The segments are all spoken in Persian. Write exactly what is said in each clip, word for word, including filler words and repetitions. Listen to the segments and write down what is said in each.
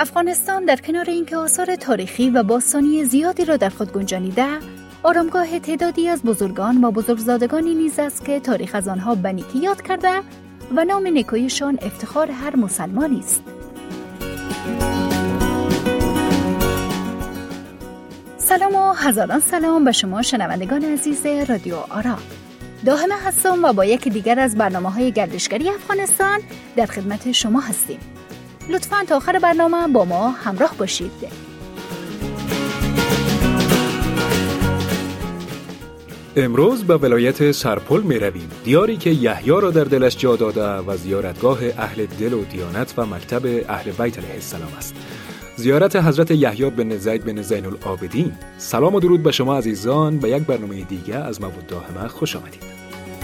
افغانستان در کنار اینکه آثار تاریخی و باستانی زیادی را در خود گنجانیده، آرامگاه تعدادی از بزرگان و بزرگزادگانی نیز است که تاریخ از آنها به نیکی یاد کرده و نام نیکویشان افتخار هر مسلمانی است. سلام و هزاران سلام به شما شنوندگان عزیز رادیو آرا. داهمه هستم و با یکی دیگر از برنامه‌های گردشگری افغانستان در خدمت شما هستیم. لطفاً تا آخر برنامه با ما همراه باشید. امروز به ولایت سرپل می رویم، دیاری که یحیی را در دلش جا داده و زیارتگاه اهل دل و دیانت و مکتب اهل بیت علیه السلام است. زیارت حضرت یحیی بن زید بن زین العابدین. سلام و درود به شما عزیزان، به یک برنامه دیگه از موعود داهمه خوش آمدید.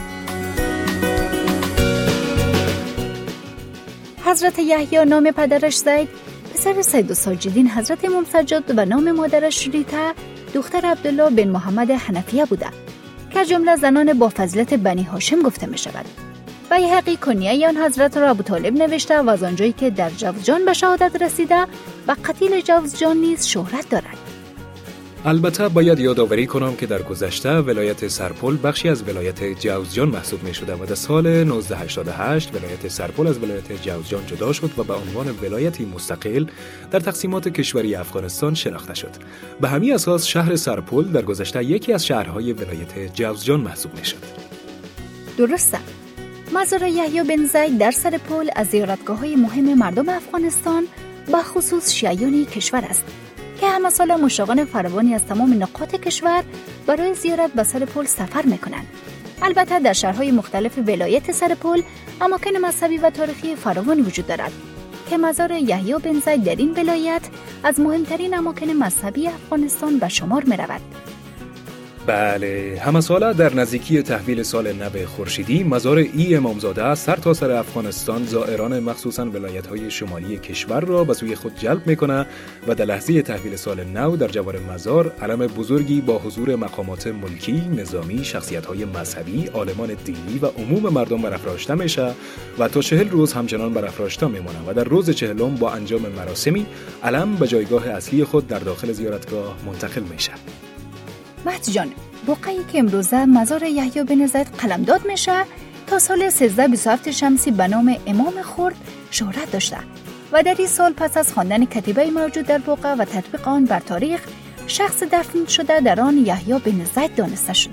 حضرت یحیی نام پدرش زید، پسر سید الساجدین حضرت امام سجاد و نام مادرش ریتا، دختر عبدالله بن محمد حنفیه بوده که جمله زنان با فضیلت بنی هاشم گفته می شود. بیهقی کنیه آن حضرت را ابو طالب نوشته و از آنجایی که در جوزجان به شهادت رسیده و قتیل جوزجان نیز شهرت دارد. البته باید یادآوری کنم که در گذشته ولایت سرپل بخشی از ولایت جوزجان محسوب می شده و در سال نوزده هشتاد و هشت ولایت سرپل از ولایت جوزجان جدا شد و به عنوان ولایتی مستقل در تقسیمات کشوری افغانستان شناخته شد. به همین اساس شهر سرپل در گذشته یکی از شهرهای ولایت جوزجان محسوب می شد. درسته. مزار یحیی بن زید در سرپل از زیارتگاه‌های مهم مردم افغانستان به خصوص شیعیان کشور است که همه سال مشتاقان فراوانی از تمام نقاط کشور برای زیارت به سرپل سفر میکنند. البته در شهرهای مختلف ولایت سرپل اماکن مذهبی و تاریخی فراوانی وجود دارد که مزار یحیی بن زید در این ولایت از مهمترین اماکن مذهبی افغانستان به شمار میرود. بله، همه ساله در نزدیکی تحویل سال نو خورشیدی مزار ای امامزاده سر تا سر افغانستان زائران مخصوصاً ولایت‌های شمالی کشور را به سوی خود جلب می‌کند و در لحظه تحویل سال نو در جوار مزار علم بزرگی با حضور مقامات ملکی، نظامی، شخصیت‌های مذهبی، عالمان دینی و عموم مردم برافراشته میشه و تا چهل روز همچنان برافراشته میماند و در روز چهلم با انجام مراسمی علم به جایگاه اصلی خود در داخل زیارتگاه منتقل میشه. مهدی جان، بقعی که امروزه مزار یحیی بن زید قلمداد میشه تا سال سیزده بیست و هفت شمسی به نام امام خرد شهرت داشته و در این سال پس از خواندن کتیبه موجود در بقعه و تطبیق آن بر تاریخ، شخص دفن شده در آن یحیی بن زید دانسته شده.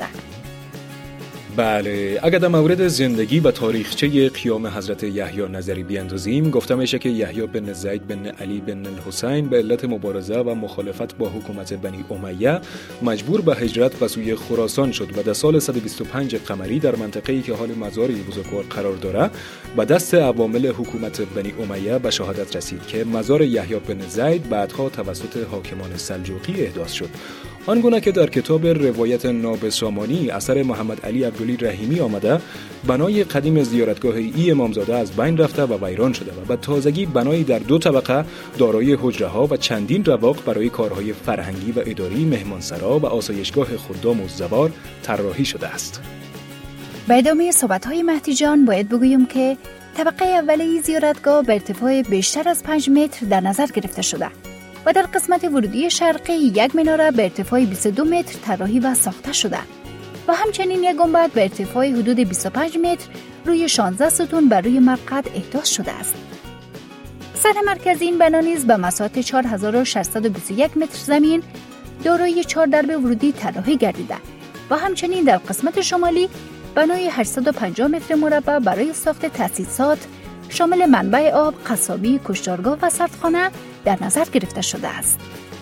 بله، اگر در مورد زندگی و تاریخچه قیام حضرت یحیی نظری بیاندازیم، گفته میشه که یحیی بن زید بن علی بن الحسین به علت مبارزه و مخالفت با حکومت بنی امیه مجبور به هجرت به سوی خراسان شد و در سال صد و بیست و پنج قمری در منطقه‌ای که حال مزار بزرگوار قرار داره به دست عوامل حکومت بنی امیه به شهادت رسید که مزار یحیی بن زید بعدها توسط حاکمان سلجوقی احداث شد. آنگونه که در کتاب روایت نابسامانی اثر محمد علی عبدلی رحیمی آمده، بنای قدیم زیارتگاه ای امامزاده از بین رفته و ویران شده و به تازگی بنایی در دو طبقه دارای حجره‌ها و چندین رواق برای کارهای فرهنگی و اداری، مهمانسرا و آسایشگاه خدام و زوار طراحی شده است. به ادامه صحبت‌های مهدی جان باید بگویم که طبقه اولی زیارتگاه به ارتفاع بیشتر از پنج متر در نظر گرفته شده و در قسمت ورودی شرقی یک مناره به ارتفاع بیست و دو متر طراحی و ساخته شده و همچنین یک گنبد به ارتفاع حدود بیست و پنج متر روی شانزده ستون بر روی مرقد احداث شده است. سطح مرکزی این بنا نیز به مساحت چهار هزار و ششصد و بیست و یک متر زمین دارای چهار درب ورودی طراحی گردیده و همچنین در قسمت شمالی بنای هشتصد و پنجاه متر مربع برای ساخت تأسیسات شامل منبع آب، قصابی، کشتارگاه و سردخانه در نظر گرفته شده است.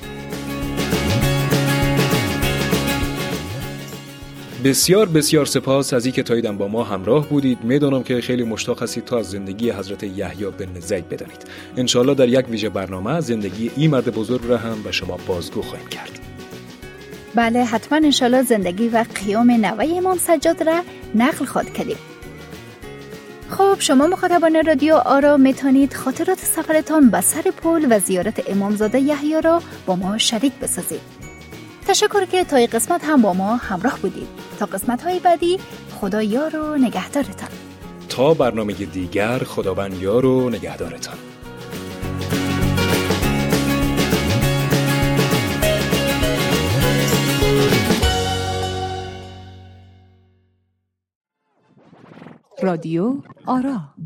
بسیار بسیار سپاس از اینکه تا ایدن با ما همراه بودید. میدونم که خیلی مشتاق هستید تا از زندگی حضرت یحیی بن زید بدانید. انشالله در یک ویژه برنامه زندگی این مرد بزرگ را هم به شما بازگو خواهیم کرد. بله، حتما انشالله زندگی و قیام نوه امام سجاد را نقل خواهد کردیم. خب شما مخاطبان رادیو آرا میتونید خاطرات سفرتان به سرپل و زیارت امامزاده یحیی را با ما شریک بسازید. تشکر که تا این قسمت هم با ما همراه بودید. تا قسمت های بعدی خدا یار و نگهدارتان. تا برنامه دیگر خداوند یار و نگهدارتان. رادیو آرا.